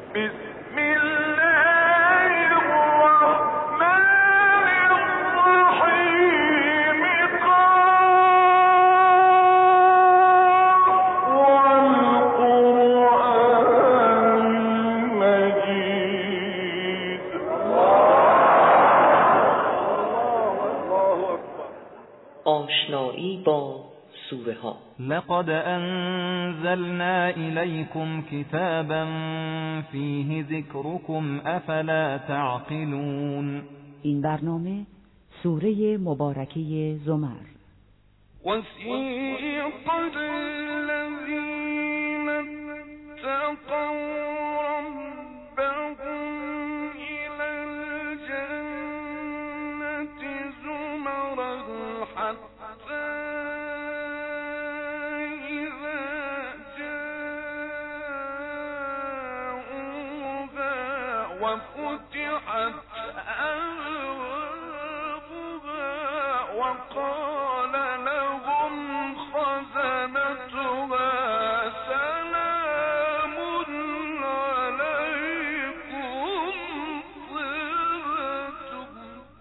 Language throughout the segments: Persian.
آشنایی با سوره ها. لقد انزلنا الیکم کتابا فیه ذکرکم افلا تعقلون. این برنامه سوره مبارکه زمر. وسیق الذین اتقوا ربهم إلی الجنة زمرا حتی إذا جاءوها وفتحت أبوابها وقال لهم خزنتها سلام عليكم طبتم.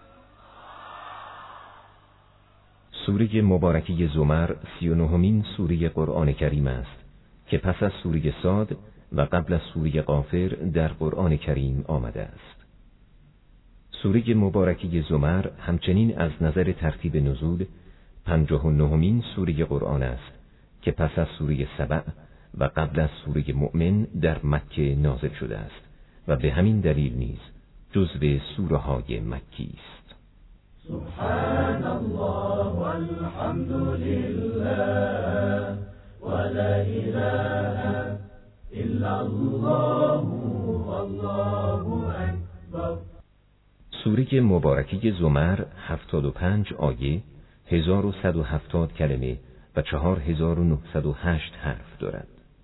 سوره مبارکه زمر 39مین سوره قرآن کریم است که پس از سوره صاد و قبل از سوره غافر در قرآن کریم آمده است. سوره مبارکه زمر همچنین از نظر ترتیب نزول 59مین سوره قرآن است که پس از سوره سبع و قبل از سوره مؤمن در مکه نازل شده است و به همین دلیل نیز جزو سوره های مکی است. سبحان الله والحمد لله ولا اله الا الله والله اکبر. سوره مبارکه زمر 75 آیه، 1170 کلمه و 4908 حرف دارد.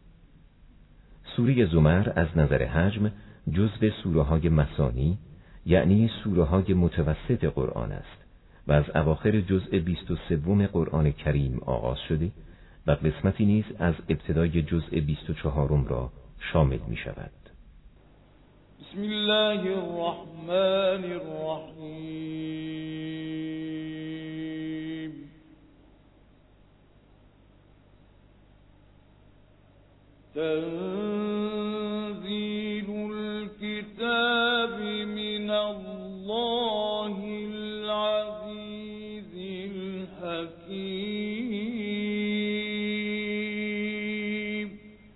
سوره زمر از نظر حجم جزو سوره های مثانی، یعنی سوره های متوسط قرآن است و از اواخر جزء 23 قرآن کریم آغاز شده و قسمتی نیز از ابتدای جزء 24 را شامل می شود. بسم الله الرحمن الرحیم. تنزیل الكتاب من الله العزیز الحکیم.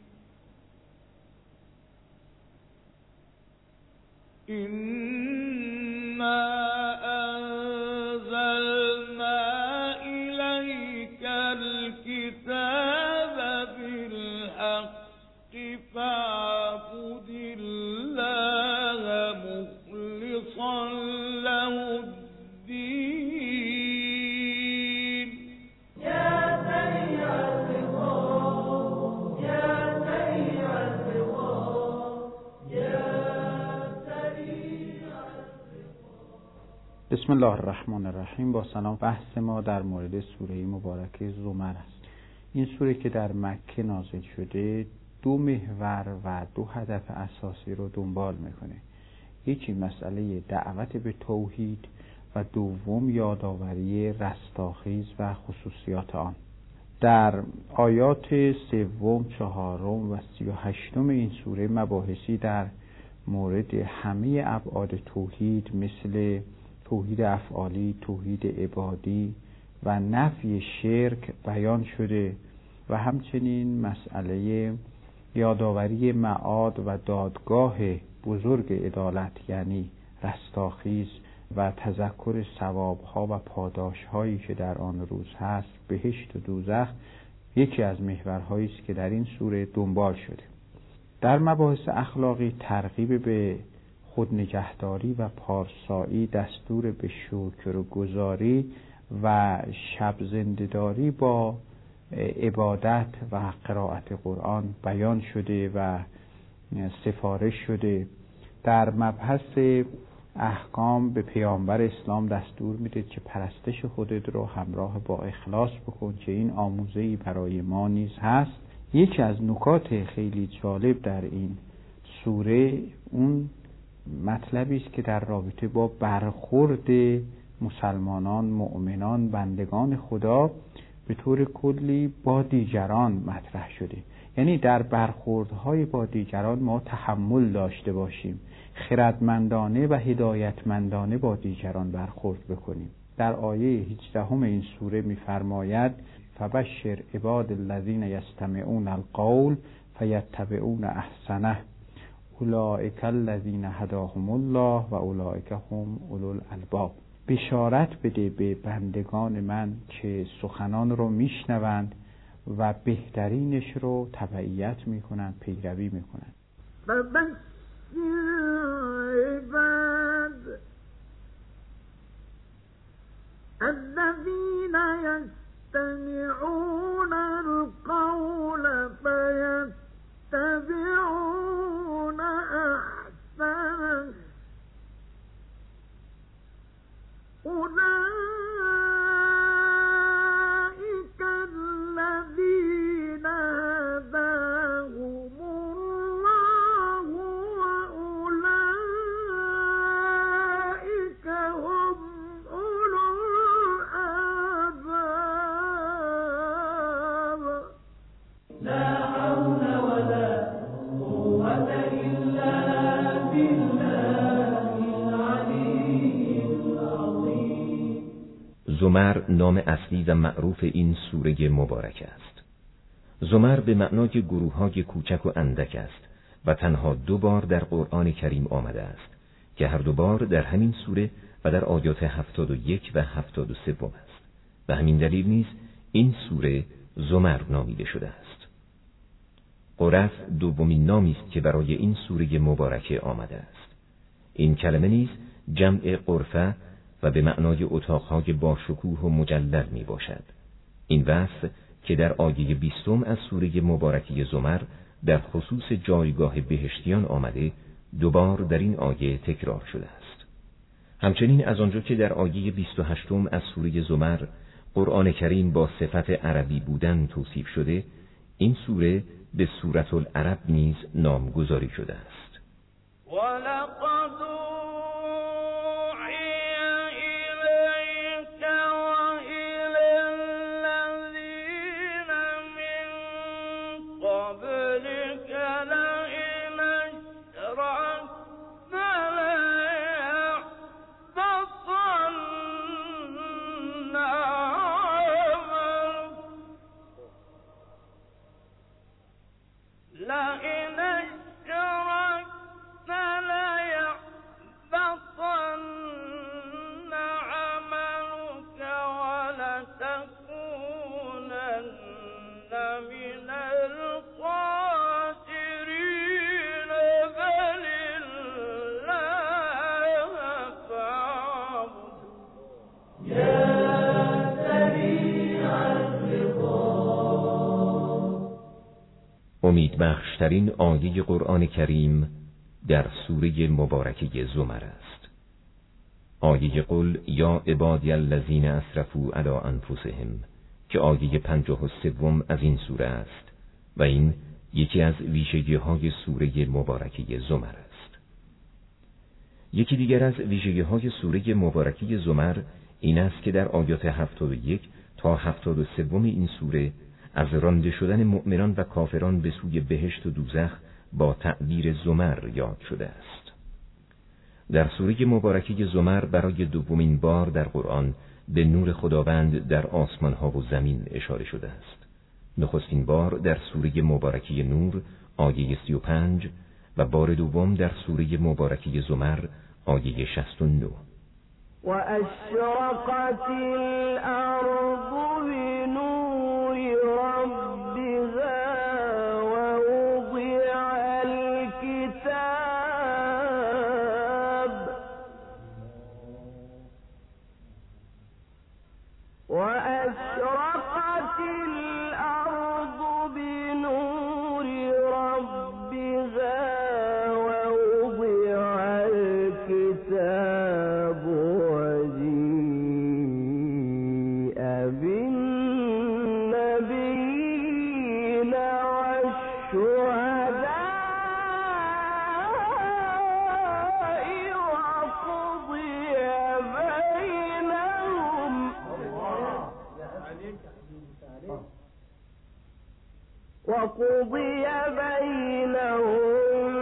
إنا أنزلنا إليك الكتاب بالحق فاعبد الله مخلصا له الدين. يا سريع الرضا يا سريع الرضا يا بسم الله الرحمن الرحیم. با سلام، بحث ما در مورد سوره مبارکه زمر است. این سوره که در مکه نازل شده 2 محور و 2 هدف اساسی رو دنبال میکنه. یکی مسئله دعوت به توحید و دوم یادآوری رستاخیز و خصوصیات آن. در آیات 3، 4 و 38 این سوره مباحثی در مورد همه ابعاد توحید مثل توحید افعالی، توحید عبادی و نفی شرک بیان شده و همچنین مسئله یادآوری معاد و دادگاه بزرگ عدالت یعنی رستاخیز و تذکر ثوابها و پاداشهایی که در آن روز هست، بهشت و دوزخ، یکی از محورهایی است که در این سوره دنبال شده. در مباحث اخلاقی ترغیب به خود نگهداری و پارسایی، دستور به شکرگزاری و شب زنده‌داری با عبادت و قرائت قرآن بیان شده و سفارش شده. در مبحث احکام به پیامبر اسلام دستور میده که پرستش خودت رو همراه با اخلاص بکن که این آموزه‌ای برای ما نیز هست. یکی از نکات خیلی جالب در این سوره اون مطلبی است که در رابطه با برخورد مسلمانان، مؤمنان، بندگان خدا به طور کلی با دیگران مطرح شده. یعنی در برخوردهای با دیگران ما تحمل داشته باشیم، خردمندانه و هدایتمندانه با دیگران برخورد بکنیم. در آیه 18 این سوره می‌فرماید فبشر عباد الذین یستمعون القول فیتبعون احسنه اولئک الذین هداهم الله و اولئک هم اولو الالباب. بشارت بده به بندگان من که سخنان رو میشنوند و بهترینش رو تبعیت میکنند، پیروی میکنند. فبشر عباد الذین یستمعون القول فیتبعون احسنه أولئك الذين هداهم الله وأولئك هم أولو الألباب. لا حول ولا قوة إلا بالله العلي العظيم. زمر نام اصلی و معروف این سوره مبارک است. زمر به معنای گروه‌های کوچک و اندک است و تنها 2 بار در قرآن کریم آمده است که هر 2 بار در همین سوره و در آیات 71 و 73 است. و همین دلیل نیز این سوره زمر نامیده شده است. قرف دومین نامی است که برای این سوره مبارکه آمده است. این کلمه نیز جمع قرفه و به معنای اتاقهای با شکوه و مجلل می باشد. این وصف که در آیه 20 از سوره مبارکه زمر در خصوص جایگاه بهشتیان آمده 2 بار در این آیه تکرار شده است. همچنین از آنجا که در آیه 28 از سوره زمر قرآن کریم با صفت عربی بودن توصیف شده، این سوره به سورة العرب نیز نامگذاری شده است. ولقد امیدبخشترین آیه قرآن کریم در سوره مبارکه زمر است. آیه قل یا عبادی الذین اسرفوا علی انفسهم که آیه 53 از این سوره است و این یکی از ویژگی‌های سوره مبارکه زمر است. یکی دیگر از ویژگی‌های سوره مبارکه زمر این است که در آیات 71 تا 73 این سوره از رانده شدن مؤمنان و کافران به سوی بهشت و دوزخ با تعبیر زمر یاد شده است. در سوره مبارکه زمر برای 2مین بار در قرآن به نور خداوند در آسمان‌ها و زمین اشاره شده است. نخستین بار در سوره مبارکه نور آیه 35 و بار دوم در سوره مبارکه زمر آیه 69. و اشرقت الارض بنور ربها و وضع الكتاب و اشرقت الارض بنور ربها و وضع الكتاب وجيء بالناس وقضي بينهم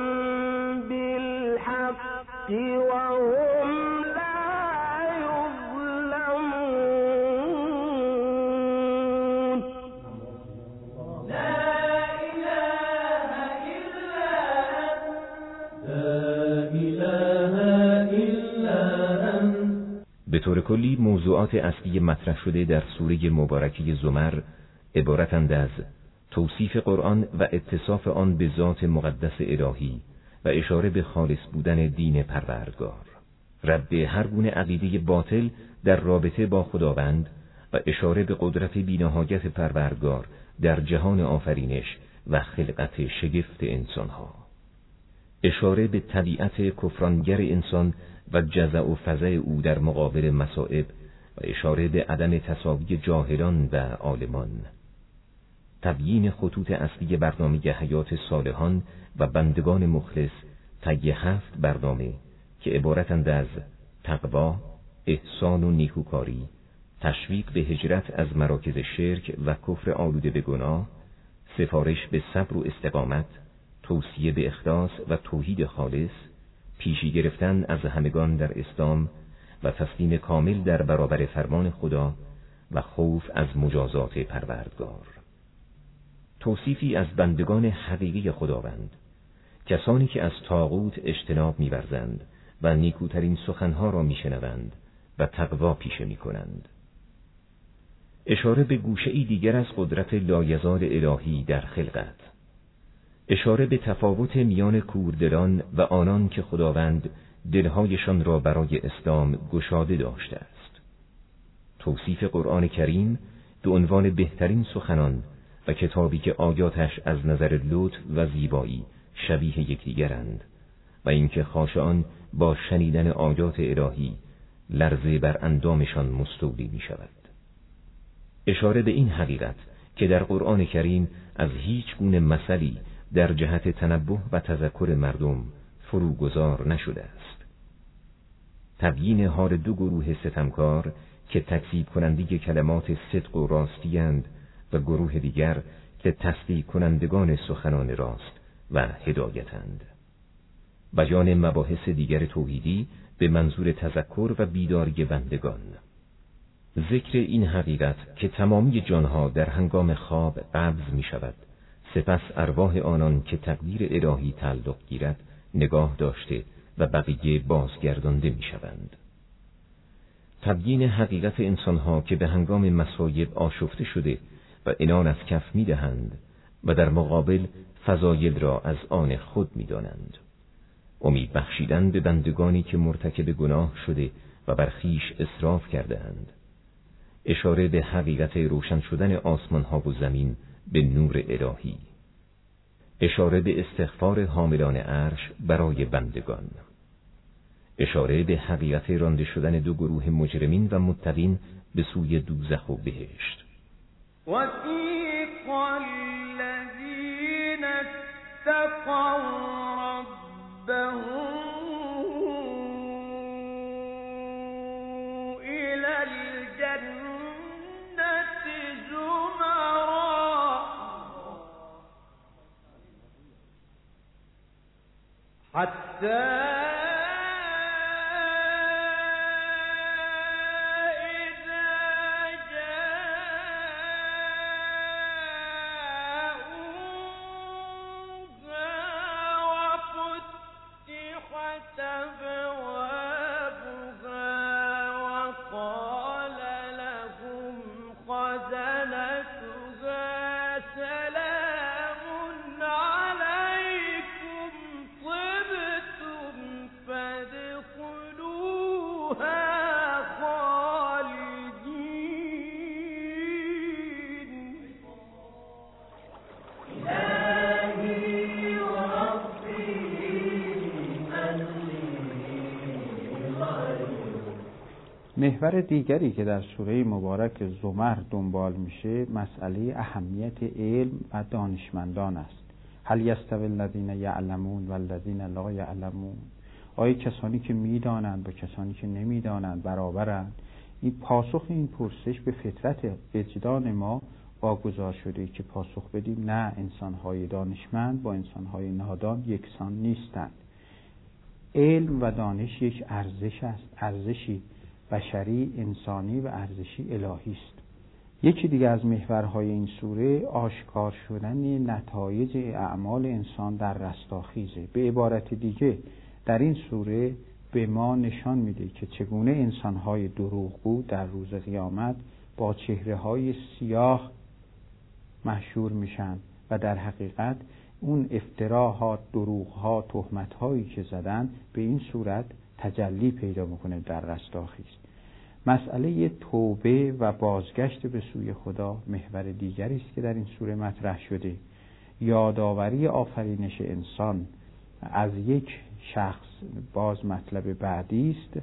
بالحق وهم لا يظلمون. لا إله إلا أنت، لا إله إلا أنت. به طور کلی موضوعات اصلی مطرح شده در سوره مبارکه زمر عبارتند از توصیف قرآن و اتصاف آن به ذات مقدس الهی و اشاره به خالص بودن دین پروردگار، رد هر گونه عقیده باطل در رابطه با خداوند و اشاره به قدرت بی‌نهایت پروردگار در جهان آفرینش و خلقت شگفت انسانها، اشاره به طبیعت کفرانگر انسان و جزع و فزع او در مقابل مصائب و اشاره به عدم تساوی جاهلان و عالمان، تبیین خطوط اصلی برنامه حیات صالحان و بندگان مخلص طی 7 برنامه که عبارتند از تقوا، احسان و نیکوکاری، تشویق به هجرت از مراکز شرک و کفر آلوده به گناه، سفارش به صبر و استقامت، توصیه به اخلاص و توحید خالص، پیشی گرفتن از همگان در اسلام و تسلیم کامل در برابر فرمان خدا و خوف از مجازات پروردگار. توصیفی از بندگان حقیقی خداوند، کسانی که از طاغوت اجتناب می‌ورزند و نیکوترین سخنها را میشنوند و تقوا پیشه میکنند. اشاره به گوشه‌ای دیگر از قدرت لایزال الهی در خلقت، اشاره به تفاوت میان کوردلان و آنان که خداوند دلهایشان را برای اسلام گشاده داشته است. توصیف قرآن کریم به عنوان بهترین سخنان و کتابی که آیاتش از نظر لطف و زیبایی شبیه یکدیگرند و اینکه خاشعان با شنیدن آیات الهی لرزه بر اندامشان مستولی می شود. اشاره به این حقیقت که در قرآن کریم از هیچ گونه مثلی در جهت تنبه و تذکر مردم فروگذار نشده است. تبیین حال 2 گروه ستمکار که تکذیب کننده کلمات صدق و راستی‌اند و گروه دیگر که تصدیق کنندگان سخنان راست و هدایتند. بیان مباحث دیگر توحیدی به منظور تذکر و بیداری بندگان. ذکر این حقیقت که تمامی جانها در هنگام خواب قبض می شود، سپس ارواح آنان که تقدیر الهی تعلق گیرد نگاه داشته و بقیه بازگردانده می شوند. تبیین حقیقت انسانها که به هنگام مصائب آشفته شده و عنان از کف می دهند و در مقابل فضایل را از آن خود می دانند. امید بخشیدن به بندگانی که مرتکب گناه شده و بر خویش اسراف کرده اند. اشاره به حقیقت روشن شدن آسمان ها و زمین به نور الهی. اشاره به استغفار حاملان عرش برای بندگان. اشاره به حقیقت رانده شدن 2 گروه مجرمین و متقین به سوی دوزخ و بهشت. وَسِيقَ الَّذِينَ اتَّقَوْا رَبَّهُمْ إِلَى الْجَنَّةِ زُمَرًا حَتَّى محور دیگری که در سوره مبارک زمر دنبال میشه مسئله اهمیت علم و دانشمندان است. هل یستوی الذین یعلمون و الذین لا یعلمون؟ آیا کسانی که میدانند و کسانی که نمیدانند برابرند؟ این پاسخ این پرسش به فطرت وجدان ما واگذار شده که پاسخ بدیم نه، انسانهای دانشمند با انسانهای نادان یکسان نیستند. علم و دانش یک ارزش است، ارزشی بشری، انسانی و ارزشی الهی است. یکی دیگه از محورهای این سوره آشکار شدن نتایج اعمال انسان در رستاخیزه. به عبارت دیگه در این سوره به ما نشان میده که چگونه انسانهای دروغگو در روز قیامت با چهره‌های سیاه محشور میشن و در حقیقت اون افتراها، دروغها، تهمت‌هایی که زدن به این صورت تجلی پیدا میکنه در رستاخیز. مسئله توبه و بازگشت به سوی خدا محور دیگری است که در این سوره مطرح شده. یادآوری آفرینش انسان از یک شخص باز مطلب بعدی است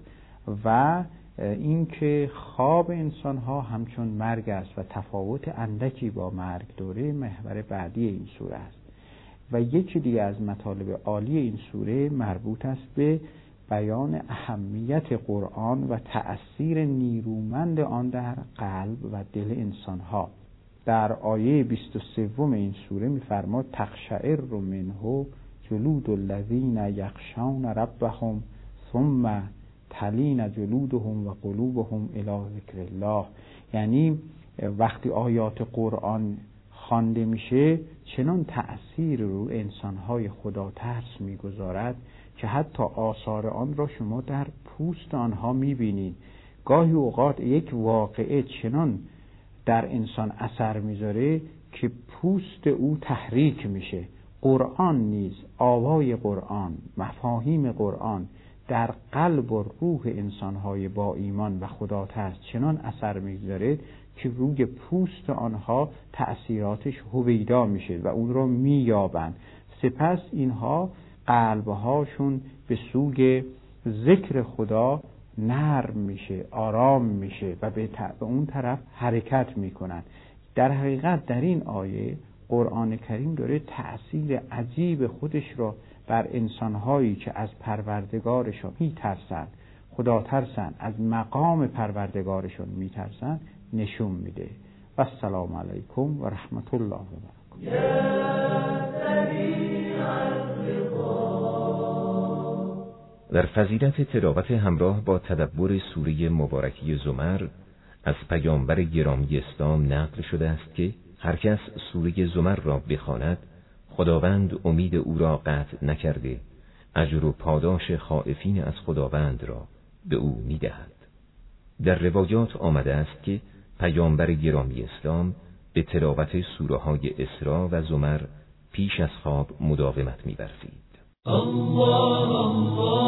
و اینکه خواب انسان‌ها همچون مرگ است و تفاوت اندکی با مرگ دوره محور بعدی این سوره است. و یکی دیگه از مطالب عالی این سوره مربوط است به بیان اهمیت قرآن و تأثیر نیرومند آن در قلب و دل انسان‌ها. در آیه 23 این سوره می‌فرماد تقشعر منه جلود الذین یخشون ربهم ثم تلین جلودهم و قلوبهم الی ذکر الله. یعنی وقتی آیات قرآن خوانده میشه چنان تأثیر رو انسان‌های خدا ترس میگذارد که حتی آثار آن را شما در پوست آنها میبینید. گاهی اوقات یک واقعه چنان در انسان اثر میذاره که پوست او تحریک میشه. قرآن نیز، آوای قرآن، مفاهیم قرآن در قلب و روح انسان‌های با ایمان و خدا ترس چنان اثر میگذاره که روی پوست آنها تأثیراتش هویدا میشه و اون رو مییابند. سپس اینها قلبهاشون به سوی ذکر خدا نرم میشه، آرام میشه و به اون طرف حرکت میکنن. در حقیقت در این آیه قرآن کریم داره تأثیر عجیب خودش را بر انسانهایی که از پروردگارشون میترسن، خدا ترسن، از مقام پروردگارشون میترسن نشون میده. و السلام علیکم و رحمت الله و در فضیلت تلاوت همراه با تدبر سوره مبارکه زمر از پیامبر گرامی اسلام نقل شده است که هر کس سوره زمر را بخواند خداوند امید او را قطع نکرده، اجر و پاداش خائفین از خداوند را به او میدهد. در روایات آمده است که پیامبر گرامی اسلام به تلاوت سوره های اسراء و زمر پیش از خواب مداومت می‌ورزید. الله الله